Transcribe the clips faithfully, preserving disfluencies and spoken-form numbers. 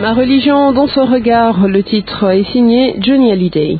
Ma religion dans son regard, le titre est signé Johnny Hallyday.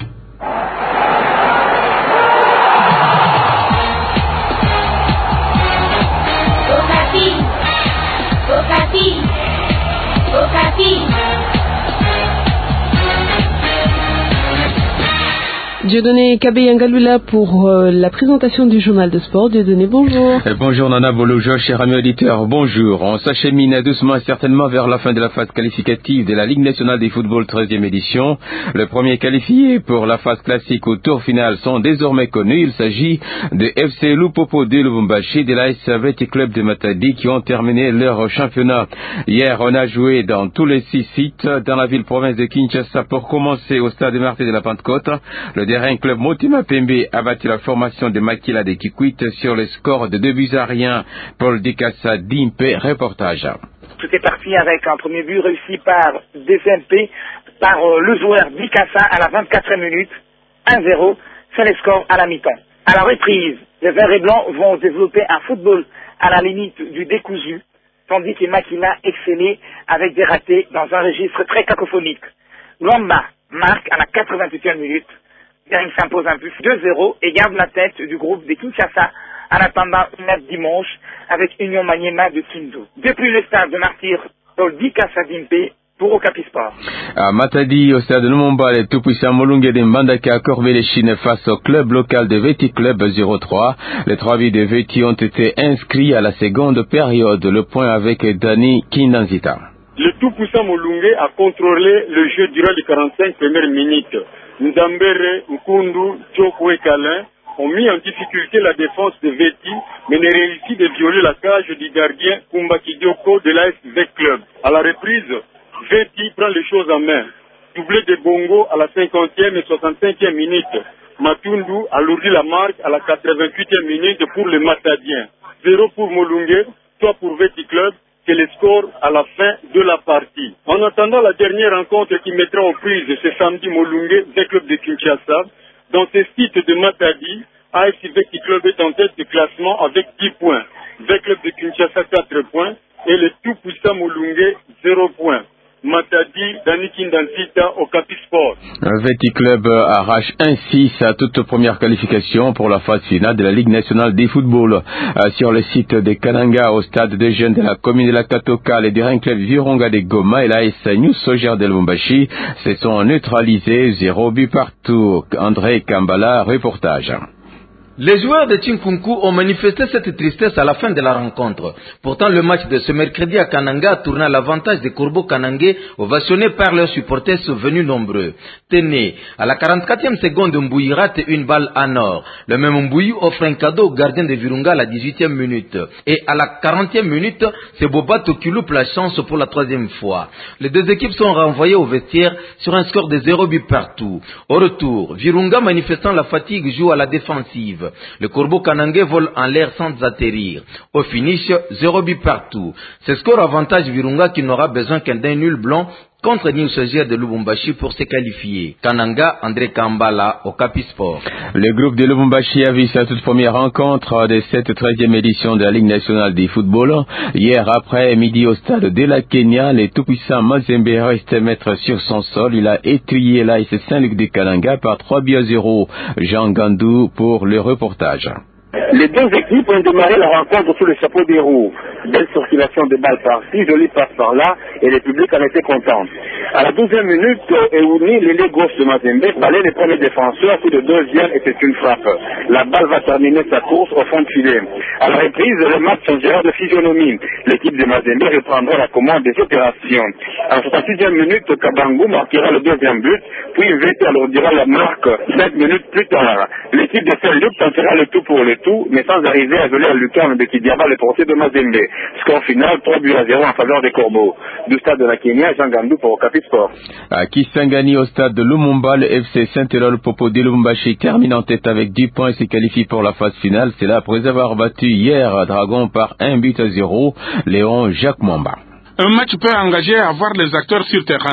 Dieudonné Kabeyangalula pour euh, la présentation du journal de sport. Dieudonné, bonjour. Et bonjour Nana Boloujo, cher ami auditeur, bonjour. On s'achemine doucement et certainement vers la fin de la phase qualificative de la Ligue nationale des football treizième édition. Le premier qualifié pour la phase classique au tour final sont désormais connus. Il s'agit de F C Lupopo de Lubumbashi, de l'A S Veti Club de Matadi qui ont terminé leur championnat. Hier, on a joué dans tous les six sites dans la ville-province de Kinshasa pour commencer au stade Martyrs de la Pentecôte. Le dernier club Motima Pembe a battu la formation de Makila de Kikwit sur le score de deux buts à rien. Paul Dikassa d'Impe, reportage. Tout est parti avec un premier but réussi par D C M P, par euh, le joueur Dikassa à la vingt-quatrième minute, un zéro, c'est le score à la mi-temps. À la reprise, les Verts et Blancs vont développer un football à la limite du décousu, tandis que Makila excellait avec des ratés dans un registre très cacophonique. Lwamba marque à la quatre-vingt-huitième minute. Bering s'impose un but deux zéro et garde la tête du groupe de Kinshasa en attendant une match dimanche avec Union Maniema de Kindu. Depuis le stade de Martyr, Paul Dikassa d'Impe pour Okapi Sport. À Matadi, au stade de Lumumba, les tout-puissants Molunge de Mbandaka a courbé les chines face au club local de Veti Club zéro trois. Les trois buts de Veti ont été inscrits à la seconde période. Le point avec Dani Kindanzita. Le tout-puissant Molunge a contrôlé le jeu durant les quarante-cinq premières minutes. Ndambere, Nkundu, Tchoko et Kalin ont mis en difficulté la défense de Veti, mais ne réussit de violer la cage du gardien Kumba Kidioko de l'A S V Club. À la reprise, Veti prend les choses en main. Doublé de Bongo à la cinquantième et soixante-cinquième minute. Matundu alourdit la marque à la quatre-vingt-huitième minute pour les Matadiens. Zéro pour Molunge, trois pour Veti Club. C'est le score à la fin de la partie. En attendant la dernière rencontre qui mettra en prise ce samedi Molunge, V Club de Kinshasa, dans ce site de Matadi, A F C Veti Club est en tête du classement avec dix points. V Club de Kinshasa quatre points et le tout-puissant Molunge zéro points. Matadi, Dani Kindanzita, Okapi Sport. Veti Club arrache ainsi sa toute première qualification pour la phase finale de la Ligue nationale des football. Euh, sur le site de Kananga, au stade des jeunes de la commune de la Katoka, les deux clubs Virunga de Goma et la S New Soger de Lubumbashi se sont neutralisés, zéro but partout. André Kambala, reportage. Les joueurs de Chinkunku ont manifesté cette tristesse à la fin de la rencontre. Pourtant, le match de ce mercredi à Kananga a tourné à l'avantage des Corbeaux Kanangais, ovationnés par leurs supporters venus nombreux. Téné, à la quarante-quatrième seconde, Mbouyi rate une balle à nord. Le même Mbouyi offre un cadeau au gardien de Virunga à la dix-huitième minute. Et à la quarantième minute, c'est Bobato qui loupe la chance pour la troisième fois. Les deux équipes sont renvoyées au vestiaire sur un score de zéro but partout. Au retour, Virunga, manifestant la fatigue, joue à la défensive. Le corbeau kanangais vole en l'air sans atterrir. Au finish, zéro but partout. Ce score avantage Virunga qui n'aura besoin qu'un d'un nul blanc contre New Soger de Lubumbashi pour se qualifier. Kananga, André Kambala, Okapi Sport. Le groupe de Lubumbashi a vu sa toute première rencontre de cette treizième édition de la Ligue nationale des football. Hier après-midi au stade de la Kenya, le tout-puissant Mazembe reste maître sur son sol. Il a étuyé l'A S Saint-Luc de Kananga par trois buts à zéro. Jean Gandou pour le reportage. Les deux équipes ont démarré la rencontre sous le chapeau des roues. Belle circulation de balles par-ci, jolie passe par-là, et le public en était content. À la douzième minute, Eouni, l'ailier gauche de Mazembe, balaye le premier défenseur, puis le deuxième, et c'est une frappe. La balle va terminer sa course au fond de filet. À la reprise, le match changera de physionomie. L'équipe de Mazembe reprendra la commande des opérations. À la soixante-sixième minute, Kabangu marquera le deuxième but, puis Veti alourdira la marque cinq minutes plus tard. L'équipe de Saint-Luc tentera le tout pour le tout, mais sans arriver à geler la lucarne de Kidiaba, le portier de Mazembe. Score final, trois buts à zéro en faveur des Corbeaux. Du stade de la Kenya, Jean Gandou pour Okapi Sport. À Kisangani, au stade de Lumumba, le F C Saint-Eloi Popo de Lubumbashi termine en tête avec dix points et se qualifie pour la phase finale. C'est là après avoir battu hier à Dragon par un but à zéro, Léon Jacques Mamba. Un match peut engager à voir les acteurs sur terrain.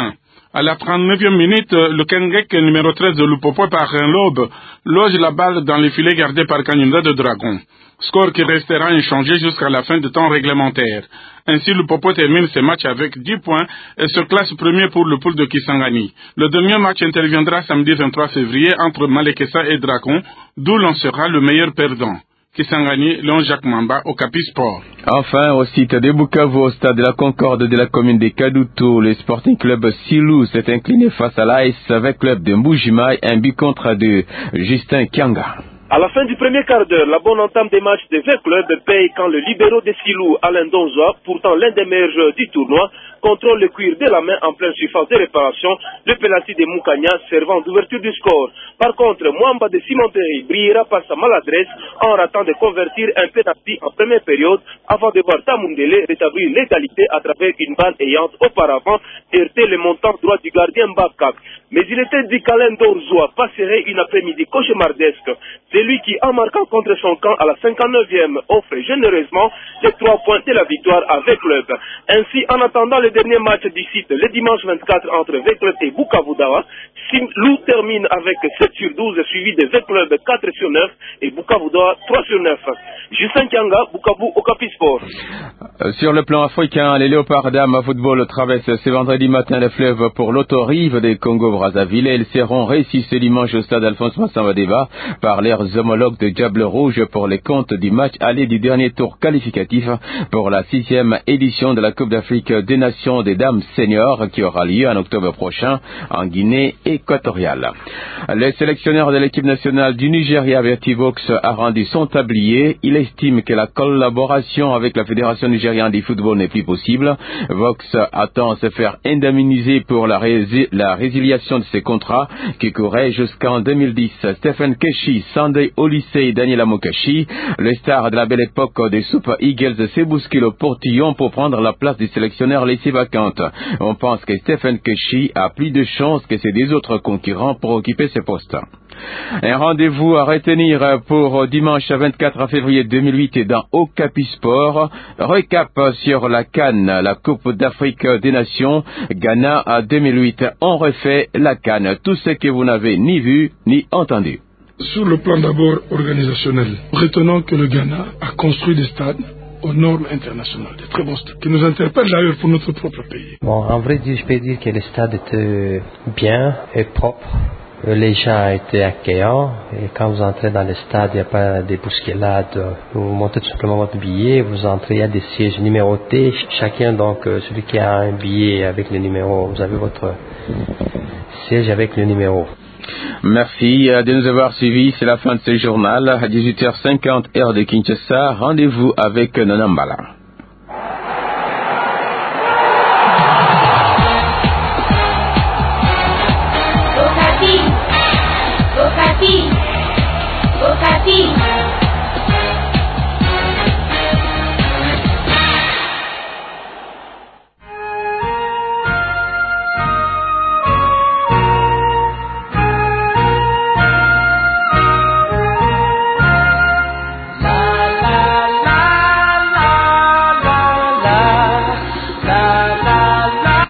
À la trente-neuvième minute, le Kengek numéro treize de Lupopo par un lobe loge la balle dans les filets gardés par Kanyunda de Dragon. Score qui restera inchangé jusqu'à la fin du temps réglementaire. Ainsi, Lupopo termine ce match avec dix points et se classe premier pour le pool de Kisangani. Le dernier match interviendra samedi vingt-trois février entre Malekessa et Dragon, d'où l'on sera le meilleur perdant. Kisangani, Léon Jacques Mamba, Okapi Sport. Enfin, au site de Bukavu, au stade de la Concorde de la commune de Kadutu, le Sporting Club Silou s'est incliné face à l'A S avec club de Mbujimai, un but contre deux. Justin Kianga. À la fin du premier quart d'heure, la bonne entame des matchs des vingt clubs paye quand le libéraux de Silou, Alain Donzoa, pourtant l'un des meilleurs joueurs du tournoi, contrôle le cuir de la main en pleine surface de réparation, le penalty de Moukania servant d'ouverture du score. Par contre, Mwamba de Simonterie brillera par sa maladresse en ratant de convertir un penalty en première période avant de voir Tamundele rétablir l'égalité à travers une balle ayant auparavant heurté le montant droit du gardien Babkak. Mais il était dit qu'Alain Donzoa passerait une après-midi cauchemardesque. C'est lui qui, en marquant contre son camp à la cinquante-neuvième, offre généreusement les trois points de la victoire à V-Club. Ainsi, en attendant le dernier match du site le dimanche vingt-quatre entre V-Club et Bukavu Dawa, Silou termine avec sept sur douze suivi de V-Club quatre sur neuf et Bukavu Dawa trois sur neuf. Justin Kianga, Bukavu, Okapi Sport. Sur le plan africain, les Léopards dames à football traversent ce vendredi matin le fleuve pour l'autorive des Congo-Brazzaville et ils seront réussis ce dimanche au stade Alphonse Massamba-Débat par leurs homologues de Diable Rouge pour les comptes du match aller du dernier tour qualificatif pour la sixième édition de la Coupe d'Afrique des Nations des Dames Seniors qui aura lieu en octobre prochain en Guinée équatoriale. Le sélectionneur de l'équipe nationale du Nigeria, Vertivox, a rendu son tablier. Il estime que la collaboration avec la Fédération nigériane du football n'est plus possible. Vox attend se faire indemniser pour la, rési la résiliation de ses contrats qui couraient jusqu'en deux mille dix. Stephen Keshi, Sunday Olyssey et Daniel Amokachi, le star de la belle époque des Super Eagles, s'est bousculé au portillon pour prendre la place du sélectionneur laissé vacante. On pense que Stephen Keshi a plus de chances que ses deux autres concurrents pour occuper ce poste. Un rendez-vous à retenir pour dimanche vingt-quatre février deux mille huit dans Okapi Sport. Recap sur la CAN, la Coupe d'Afrique des Nations, Ghana à deux mille huit. On refait la CAN, tout ce que vous n'avez ni vu ni entendu. Sur le plan d'abord organisationnel, retenons que le Ghana a construit des stades aux normes internationales, des très bons stades, qui nous interpellent d'ailleurs pour notre propre pays. Bon, en vrai dire, je peux dire que les stades étaient bien et propres. Les gens étaient accueillants et quand vous entrez dans les stades, il n'y a pas de bousculades. Vous montez tout simplement votre billet, vous entrez, il y a des sièges numérotés. Chacun, donc, celui qui a un billet avec le numéro, vous avez votre siège avec le numéro. Merci de nous avoir suivis. C'est la fin de ce journal. À dix-huit heures cinquante, heure de Kinshasa. Rendez-vous avec Nanambala. Okapi, Okapi, Okapi.